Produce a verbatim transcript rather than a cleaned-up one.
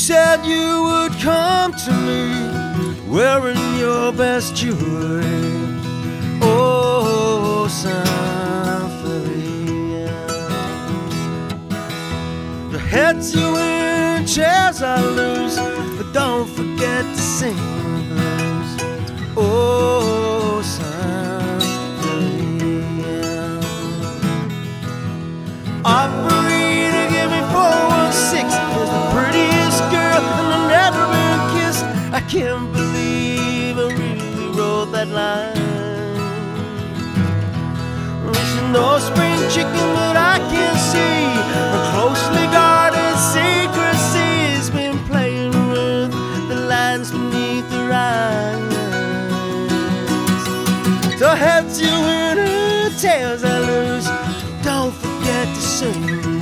said you would come to me wearing your best jewelry. Oh, Symphonia. The heads you win, chairs I lose, but don't forget to sing the blues. Oh, Symphonia. Operator, give me four one six. There's the prettiest girl and I've never been kissed. I can't believe I really wrote that line. There's no spring chicken that I can see. A closely guarded secrecy's been playing with the lines beneath her eyes. So heads you win and tails I lose. Don't forget to sing.